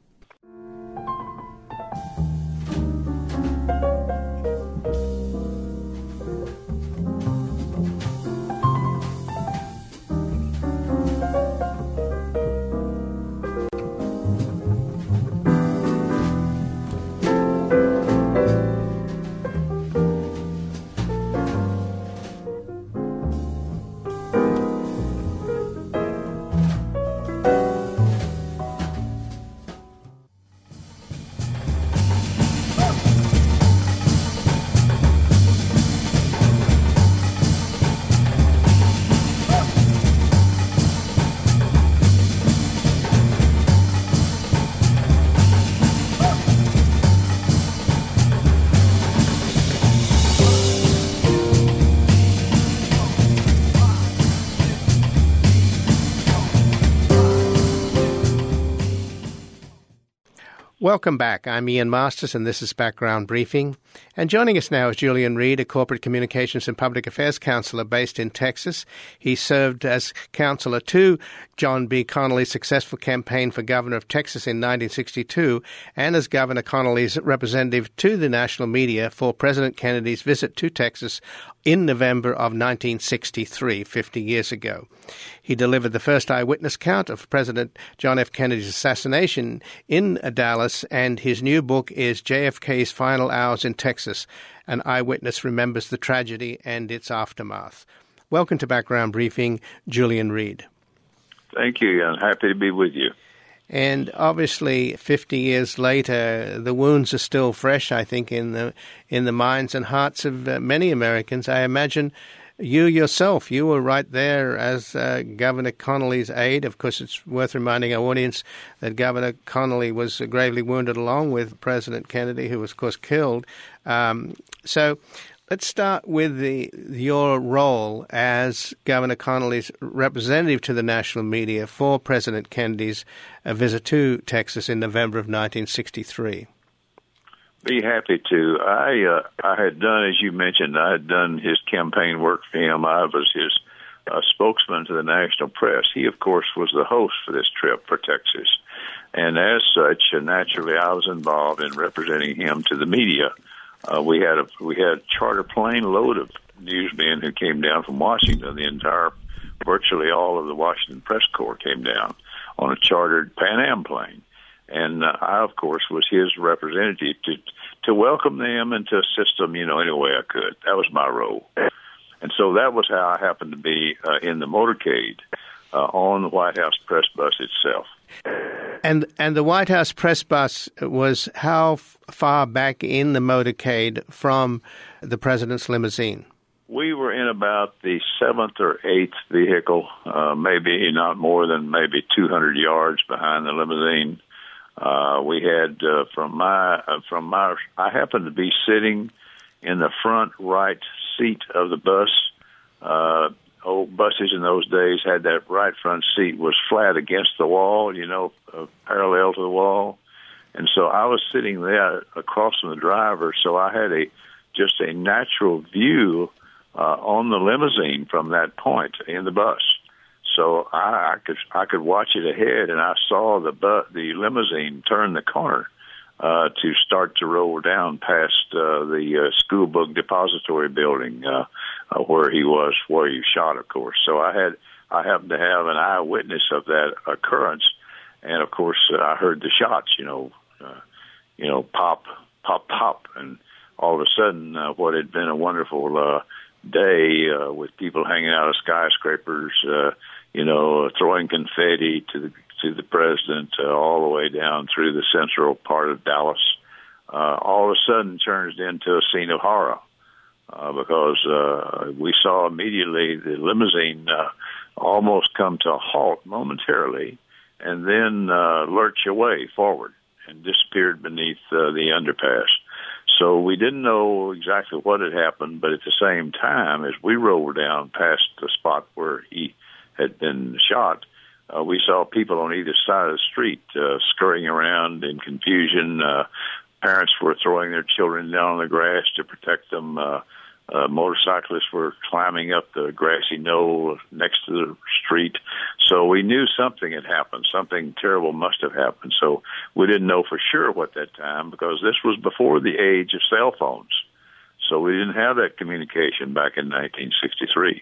Speaker 1: Welcome back. I'm Ian Masters, and this is Background Briefing. And joining us now is Julian Reed, a corporate communications and public affairs counselor based in Texas. He served as counselor to John B. Connolly's successful campaign for governor of Texas in nineteen sixty-two, and as Governor Connolly's representative to the national media for President Kennedy's visit to Texas in November of nineteen sixty-three, fifty years ago. He delivered the first eyewitness account of President John F. Kennedy's assassination in Dallas, and his new book is J F K's Final Hours in Texas. An eyewitness remembers the tragedy and its aftermath. Welcome to Background Briefing, Julian Reed.
Speaker 5: Thank you. I'm happy to be with you.
Speaker 1: And obviously, fifty years later, the wounds are still fresh, I think, in the in the minds and hearts of uh, many Americans. I imagine you yourself, you were right there as uh, Governor Connolly's aide. Of course, it's worth reminding our audience that Governor Connolly was gravely wounded along with President Kennedy, who was, of course, killed. Um, so let's start with the your role as Governor Connolly's representative to the national media for President Kennedy's uh, visit to Texas in November of nineteen sixty-three.
Speaker 5: Be happy to. I uh, I had done, as you mentioned, I had done his campaign work for him. I was his uh, spokesman to the national press. He, of course, was the host for this trip for Texas. And as such, uh, naturally, I was involved in representing him to the media. Uh, we had a we had a charter plane load of newsmen who came down from Washington. The entire, virtually all of the Washington press corps came down on a chartered Pan Am plane. And uh, I, of course, was his representative to to welcome them and to assist them, you know, any way I could. That was my role. And so that was how I happened to be uh, in the motorcade uh, on the White House press bus itself.
Speaker 1: And and the White House press bus was how f- far back in the motorcade from the president's limousine?
Speaker 5: we were in about the seventh or eighth vehicle, uh, maybe not more than maybe two hundred yards behind the limousine. Uh, we had uh, from my uh, from my I happened to be sitting in the front right seat of the bus. Uh, old buses in those days had that right front seat was flat against the wall, you know, uh, parallel to the wall. And so I was sitting there across from the driver, so I had a just a natural view uh, on the limousine from that point in the bus. So I, I could I could watch it ahead, and I saw the bu- the limousine turn the corner uh, to start to roll down past uh, the uh, school book depository building uh, uh, where he was, where he shot, of course. So I had I happened to have an eyewitness of that occurrence, and of course uh, I heard the shots, you know, uh, you know, pop, pop, pop, and all of a sudden, uh, what had been a wonderful uh, day uh, with people hanging out of skyscrapers. Uh, you know, throwing confetti to the to the president uh, all the way down through the central part of Dallas, uh, all of a sudden turns into a scene of horror uh, because uh, we saw immediately the limousine uh, almost come to a halt momentarily and then uh, lurch away forward and disappeared beneath uh, the underpass. So we didn't know exactly what had happened, but at the same time, as we rolled down past the spot where he had been shot, uh, we saw people on either side of the street uh, scurrying around in confusion. Uh, parents were throwing their children down on the grass to protect them. Uh, uh, motorcyclists were climbing up the grassy knoll next to the street. So we knew something had happened. Something terrible must have happened. So we didn't know for sure what that time, because this was before the age of cell phones. So we didn't have that communication back in nineteen sixty-three.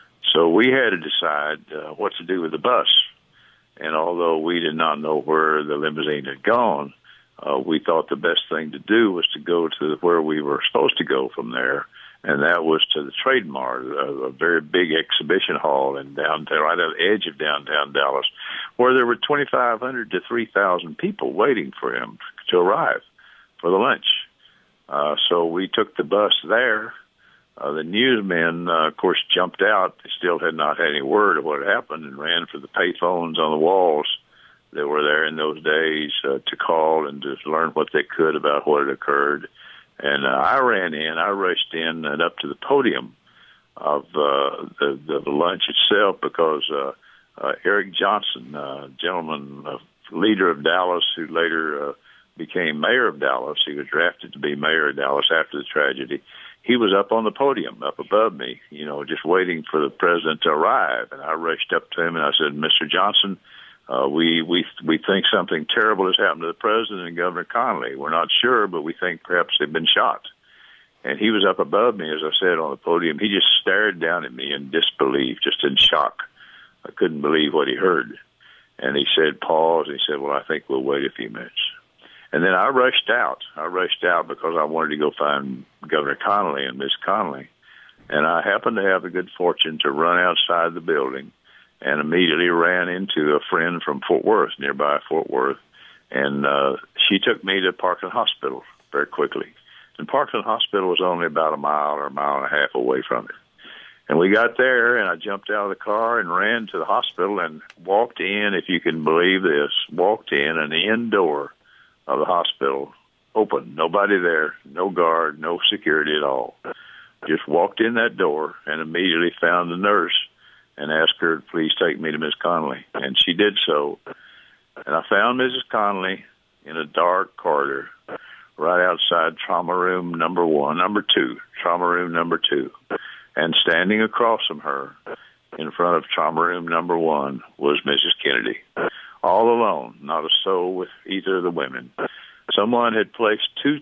Speaker 5: So we had to decide uh, what to do with the bus. And although we did not know where the limousine had gone, uh, we thought the best thing to do was to go to where we were supposed to go from there, and that was to the Trade Mart, a, a very big exhibition hall in downtown, right at the edge of downtown Dallas, where there were twenty-five hundred to three thousand people waiting for him to arrive for the lunch. Uh, so we took the bus there. Uh, the newsmen, uh, of course, jumped out. They still had not had any word of what had happened and ran for the payphones on the walls that were there in those days uh, to call and to learn what they could about what had occurred. And uh, I ran in. I rushed in and up to the podium of uh, the, the lunch itself because uh, uh, Eric Johnson, uh, gentleman, uh, leader of Dallas, who later uh, became mayor of Dallas. He was drafted to be mayor of Dallas after the tragedy. He was up on the podium, up above me, you know, just waiting for the president to arrive. And I rushed up to him and I said, Mister Johnson, uh, we, we, we think something terrible has happened to the president and Governor Connally. We're not sure, but we think perhaps they've been shot. And he was up above me, as I said, on the podium. He just stared down at me in disbelief, just in shock. I couldn't believe what he heard. And he said, pause. And he said, well, I think we'll wait a few minutes. And then I rushed out. I rushed out because I wanted to go find Governor Connally and Miss Connally. And I happened to have the good fortune to run outside the building and immediately ran into a friend from Fort Worth, nearby Fort Worth. And uh, she took me to Parkland Hospital very quickly. And Parkland Hospital was only about a mile or a mile and a half away from it. And we got there, and I jumped out of the car and ran to the hospital and walked in, if you can believe this, walked in, and the end door of the hospital open, nobody there, no guard, no security at all. Just walked in that door and immediately found the nurse and asked her to please take me to Miss Connally. And she did so. And I found Missus Connally in a dark corridor right outside trauma room number one, number two, trauma room number two. And standing across from her in front of trauma room number one was Missus Kennedy. All alone, not a soul with either of the women. Someone had placed two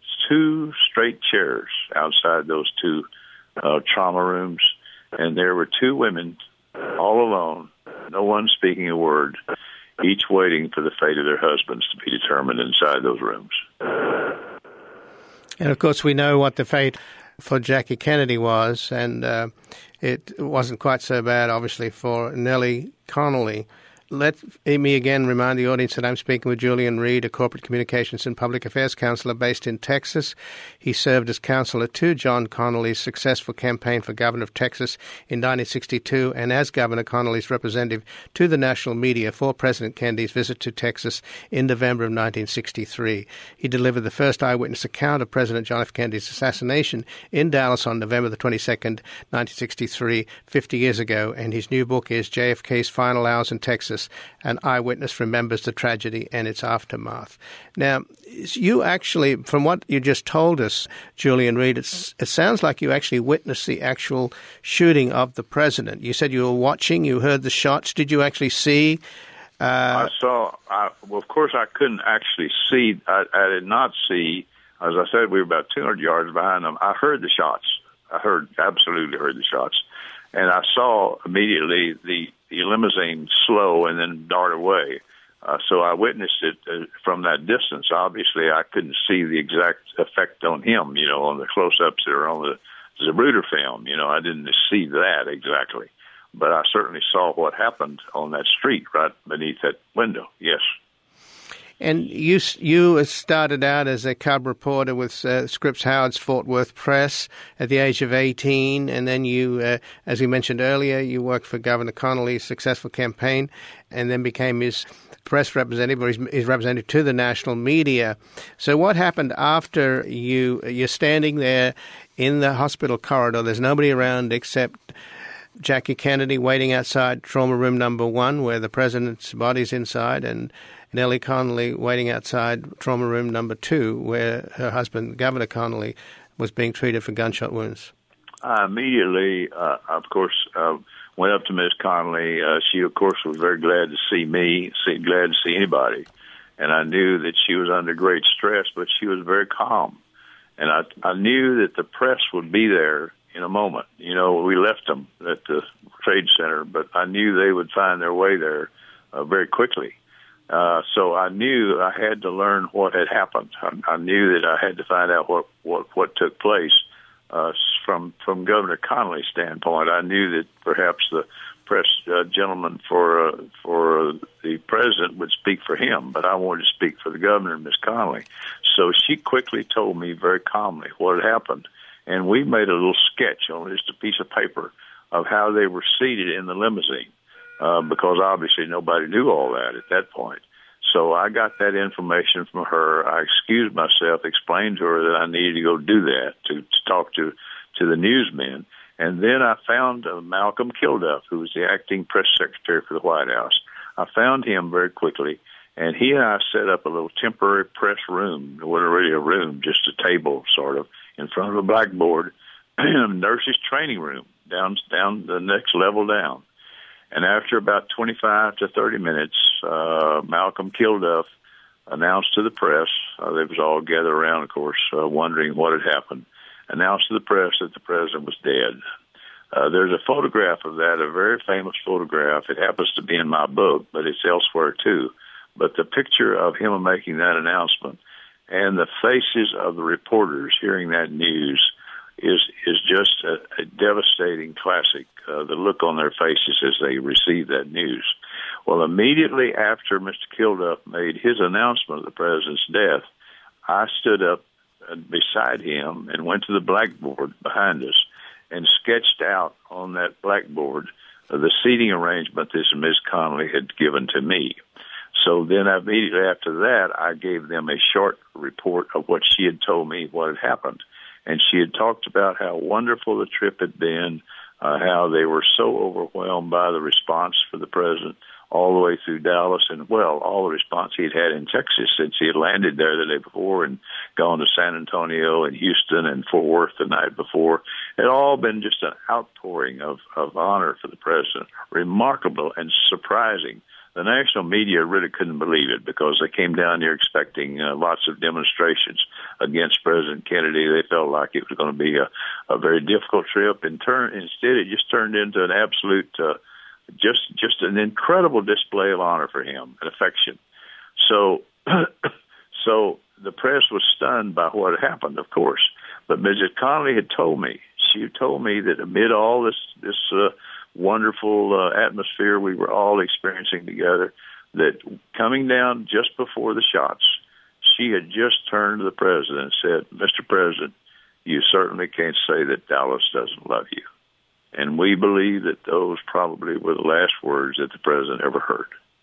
Speaker 5: two straight chairs outside those two uh, trauma rooms, and there were two women all alone, no one speaking a word, each waiting for the fate of their husbands to be determined inside those rooms.
Speaker 1: And, of course, we know what the fate for Jackie Kennedy was, and uh, it wasn't quite so bad, obviously, for Nellie Connally. let me again remind the audience that I'm speaking with Julian Reed, a corporate communications and public affairs counselor based in Texas. He served as counselor to John Connolly's successful campaign for governor of Texas in nineteen sixty-two and as Governor Connolly's representative to the national media for President Kennedy's visit to Texas in November of nineteen sixty-three. He delivered the first eyewitness account of President John F. Kennedy's assassination in Dallas on November the twenty-second, nineteen sixty-three, fifty years ago, and his new book is J F K's Final Hours in Texas. An eyewitness remembers the tragedy and its aftermath. Now, you actually, from what you just told us, Julian Reed, it's, it sounds like you actually witnessed the actual shooting of the president. You said you were watching, you heard the shots. Did you actually see? Uh,
Speaker 5: I saw, I, well, of course, I couldn't actually see. I, I did not see, as I said, we were about two hundred yards behind them. I heard the shots. I heard, absolutely heard the shots. And I saw immediately the, the limousine slow and then dart away. Uh, so I witnessed it uh, from that distance. Obviously, I couldn't see the exact effect on him, you know, on the close-ups that are on the Zapruder film. You know, I didn't see that exactly. But I certainly saw what happened on that street right beneath that window, yes.
Speaker 1: And you you started out as a cub reporter with uh, Scripps Howard's Fort Worth Press at the age of eighteen, and then you, uh, as we mentioned earlier, you worked for Governor Connolly's successful campaign, and then became his press representative, or his, his representative to the national media. So what happened after you, you're standing there in the hospital corridor, there's nobody around except Jackie Kennedy waiting outside trauma room number one, where the president's body's inside, and Nellie Connolly waiting outside trauma room number two, where her husband, Governor Connolly, was being treated for gunshot wounds.
Speaker 5: I immediately, uh, of course, uh, went up to Miss Connolly. Uh, she, of course, was very glad to see me, see, glad to see anybody. And I knew that she was under great stress, but she was very calm. And I, I knew that the press would be there in a moment. You know, we left them at the Trade Center, but I knew they would find their way there uh, very quickly. Uh, so I knew I had to learn what had happened. I, I knew that I had to find out what, what, what took place uh, from from Governor Connolly's standpoint. I knew that perhaps the press uh, gentleman for uh, for uh, the president would speak for him, but I wanted to speak for the governor, Miss Connolly. So she quickly told me very calmly what had happened, and we made a little sketch on just a piece of paper of how they were seated in the limousine. Uh, because obviously nobody knew all that at that point. So I got that information from her. I excused myself, explained to her that I needed to go do that, to, to talk to, to the newsmen. And then I found uh, Malcolm Kilduff, who was the acting press secretary for the White House. I found him very quickly, and he and I set up a little temporary press room. It wasn't really a room, just a table, sort of, in front of a blackboard, nurse's training room, down down the next level down. And after about twenty-five to thirty minutes, uh, Malcolm Kilduff announced to the press, uh, they was all gathered around, of course, uh, wondering what had happened, announced to the press that the president was dead. Uh, there's a photograph of that, a very famous photograph. It happens to be in my book, but it's elsewhere too. But the picture of him making that announcement and the faces of the reporters hearing that news is is just a, a devastating classic, uh, the look on their faces as they receive that news. Well, immediately after Mister Kilduff made his announcement of the president's death, I stood up beside him and went to the blackboard behind us and sketched out on that blackboard uh, the seating arrangement that Miz Connolly had given to me. So then immediately after that, I gave them a short report of what she had told me, what had happened. And she had talked about how wonderful the trip had been, uh, how they were so overwhelmed by the response for the president all the way through Dallas, and, well, all the response he had had in Texas since he had landed there the day before and gone to San Antonio and Houston and Fort Worth the night before. It had all been just an outpouring of, of honor for the president, remarkable and surprising. The national media really couldn't believe it because they came down here expecting uh, lots of demonstrations against President Kennedy. They felt like it was going to be a, a very difficult trip. In turn, instead, it just turned into an absolute, uh, just just an incredible display of honor for him and affection. So, so the press was stunned by what had happened, of course. But Missus Connolly had told me, she had told me that amid all this this uh, wonderful uh, atmosphere we were all experiencing together, that coming down just before the shots, she had just turned to the president and said, "Mister President, you certainly can't say that Dallas doesn't love you." And we believe that those probably were the last words that the president ever heard.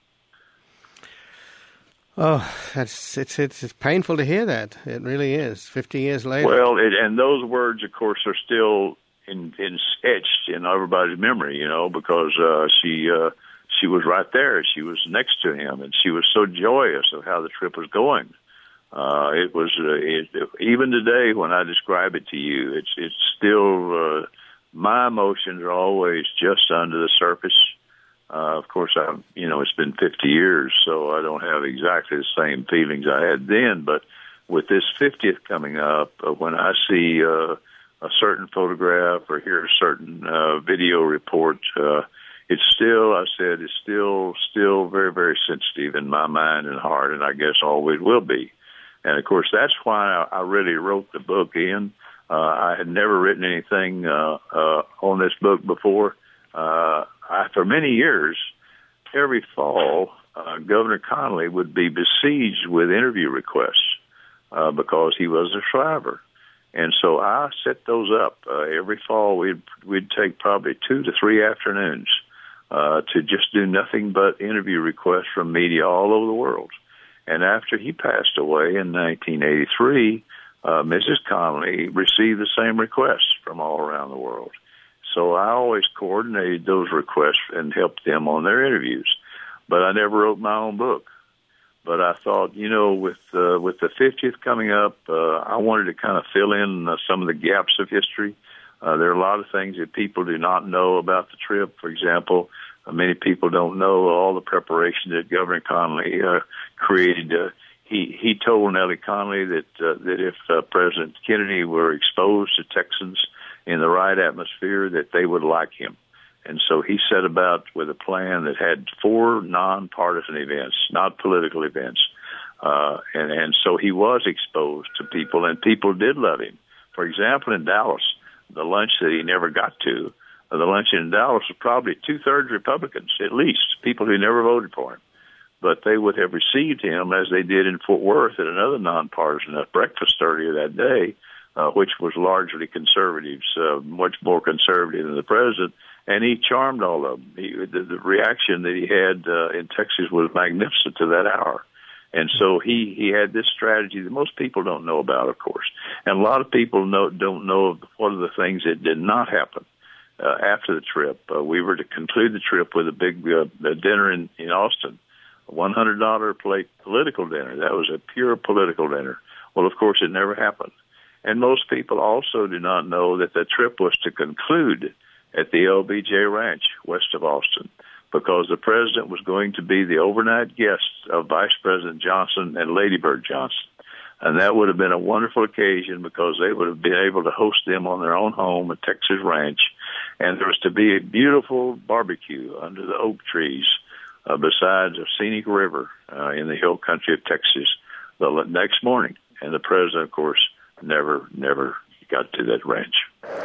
Speaker 1: Oh, that's it's it's, it's painful to hear that. It really is. Fifty years later.
Speaker 5: Well, it, and those words, of course, are still in, in etched in everybody's memory. You know, because uh, she uh, she was right there. She was next to him, and she was so joyous of how the trip was going. Uh, it was uh, it, even today when I describe it to you, it's it's still. Uh, My emotions are always just under the surface. Uh, of course, I, you know, it's been fifty years, so I don't have exactly the same feelings I had then. But with this fiftieth coming up, uh, when I see uh, a certain photograph or hear a certain uh, video report, uh, it's still, I said, it's still, still very, very sensitive in my mind and heart, and I guess always will be. And of course, that's why I, I really wrote the book, Ian. Uh, I had never written anything uh, uh, on this book before. Uh, I, for many years, every fall, uh, Governor Connally would be besieged with interview requests uh, because he was a survivor. And so I set those up. Uh, every fall, we'd, we'd take probably two to three afternoons uh, to just do nothing but interview requests from media all over the world. And after he passed away in nineteen eighty-three, Uh, Missus Connally received the same requests from all around the world. So I always coordinated those requests and helped them on their interviews. But I never wrote my own book. But I thought, you know, with uh, with the fiftieth coming up, uh, I wanted to kind of fill in uh, some of the gaps of history. Uh, there are a lot of things that people do not know about the trip. For example, uh, many people don't know all the preparation that Governor Connally uh, created uh, He he told Nellie Connally that uh, that if uh, President Kennedy were exposed to Texans in the right atmosphere, that they would like him. And so he set about with a plan that had four nonpartisan events, not political events. Uh, and, and so he was exposed to people, and people did love him. For example, in Dallas, the lunch that he never got to, uh, the luncheon in Dallas was probably two-thirds Republicans, at least, people who never voted for him. But they would have received him as they did in Fort Worth at another nonpartisan breakfast earlier that day, uh, which was largely conservatives, uh, much more conservative than the president, and he charmed all of them. He, the, the reaction that he had uh, in Texas was magnificent to that hour. And so he, he had this strategy that most people don't know about, of course. And a lot of people know, don't know of what are the things that did not happen uh, after the trip. Uh, we were to conclude the trip with a big uh, dinner in, in Austin. A one hundred dollars plate political dinner. That was a pure political dinner. Well, of course, it never happened. And most people also do not know that the trip was to conclude at the L B J Ranch west of Austin, because the president was going to be the overnight guest of Vice President Johnson and Lady Bird Johnson. And that would have been a wonderful occasion because they would have been able to host them on their own home at Texas Ranch. And there was to be a beautiful barbecue under the oak trees Uh, besides a scenic river uh, in the hill country of Texas the next morning. And the president, of course, never, never got to that ranch.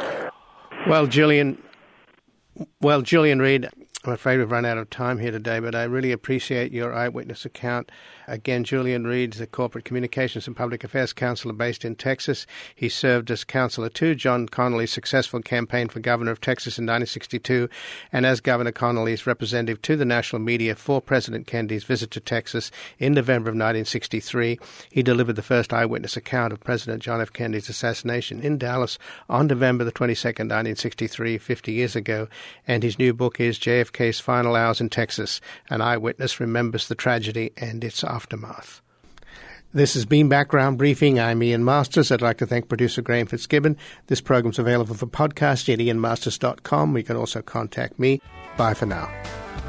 Speaker 1: Well, Julian, well, Julian Reed, I'm afraid we've run out of time here today, but I really appreciate your eyewitness account. Again, Julian Reed is the Corporate Communications and Public Affairs Counselor based in Texas. He served as counselor to John Connally's successful campaign for governor of Texas in nineteen sixty-two, and as Governor Connally's representative to the national media for President Kennedy's visit to Texas in November of nineteen sixty-three. He delivered the first eyewitness account of President John F. Kennedy's assassination in Dallas on November the twenty-second, nineteen sixty-three, fifty years ago, and his new book is J F K's Final Hours in Texas. An eyewitness remembers the tragedy and its aftermath. This has been Background Briefing. I'm Ian Masters. I'd like to thank producer Graham Fitzgibbon. This program's available for podcast at ian masters dot com. You can also contact me. Bye for now.